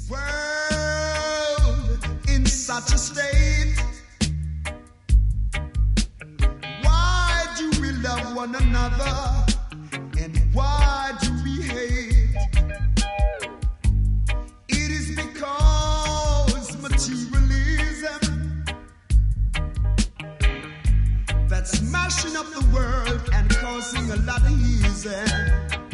world in such a state? Why do we love one another? And why do we hate? It is because materialism that's smashing up the world and causing a lot of easy.